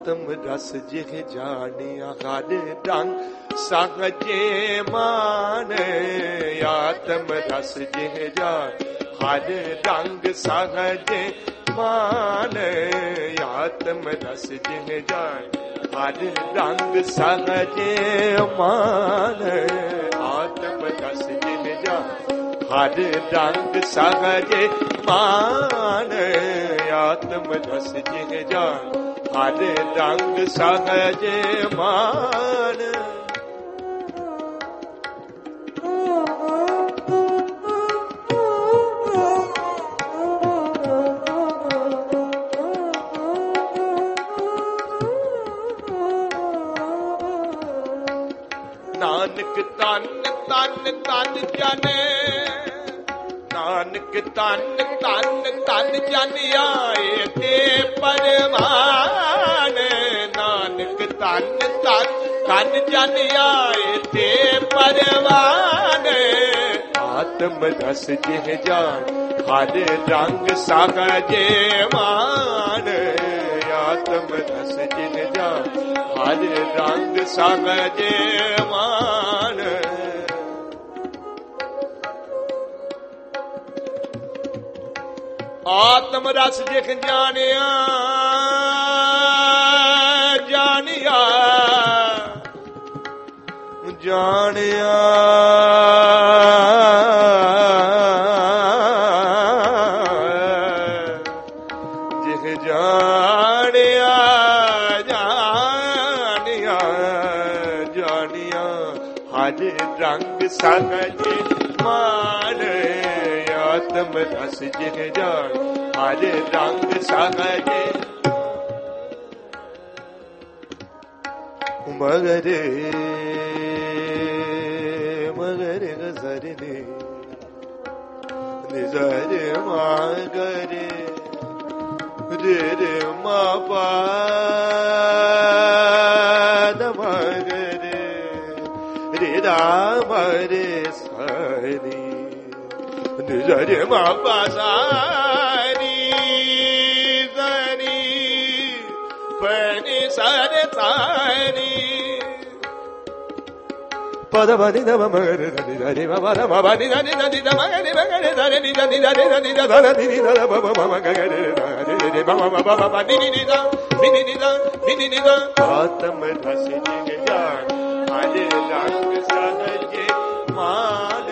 तुम रस जिह जानिया हर रंग सहजे मान आत्म रस जिह जान हर रंग सहजे मान आत्म रस जिह जान हर रंग सहजे मान आत्म रस जिह जान हर रंग सहजे मान आत्म रस जिह जान हर रंग सहजे मान नानक तन तन तन जाने नानक तन तन तन जन आए ते परमान नानक तन तन तन जन आए ते परमान आत्म रस जिह जान हर रंग सहजे मान आत्म रस जिह जान हर रंग सहजे मान आत्म रस जिख जानिया जानिया जानिया जिख जानिया जानिया जानिया हर रंग सहजे मान आत्म रस जिह जान हर रंग सहजे मगरे मगरे गजरे निजरे मगरे रे रे मा पा मगरे रे राम रे सरी निजरे मा पा सारी सरी पनि सर सारी पद बनि नम मगरे धनि धनि मम नम बनि धनि धनि नम मगरे मगरे धनि धनि धनि धनि धन धनि धन मम मम गगरे धनि रे मम मम मम नि नि नि आत्म रस जिह जान हर रंग सहजे मान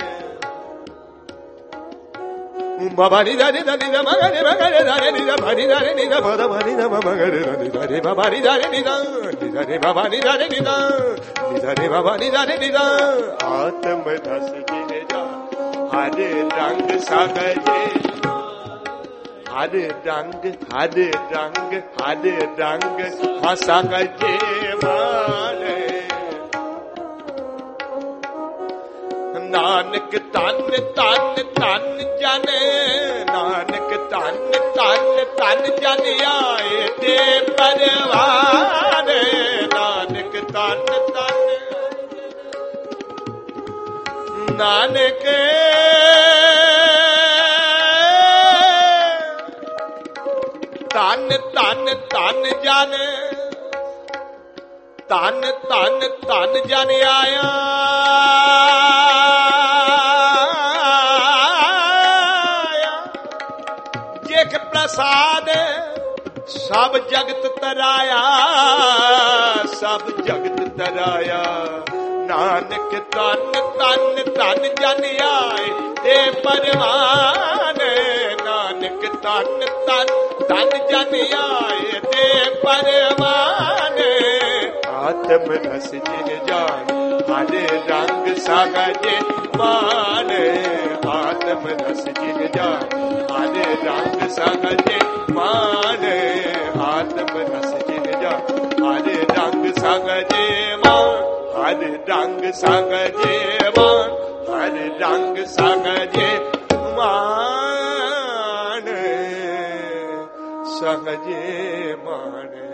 मनि धनि धनि मगरे मगरे धनि धनि धनि नि पद बनि नम मगरे धनि धनि मम नि धनि नि धनि मम नि धनि नि धनि मम नि धनि नि आत्म रस जिह जान हर रंग सहजे हर रंग हर रंग हर रंग सहजे मान नानक तन तन तन जन नानक तन तन तन जन आए ते परवान नानक तन तन नानक तन तन तन जन तन तन तन जन आया जिख प्रसाद सब जगत तराया सब जगत तराया नानक तन तन तन जन आए ते परवान नानक तन तन तन जन आए ते परवान आत्म रस जिह जान हर रंग सहजे मान आत्म रस जिह जान हर रंग सहजे मान आत्म रस जिह जान हर रंग सहजे मान हर रंग सहजे मान हर रंग सहजे मान सहजे मान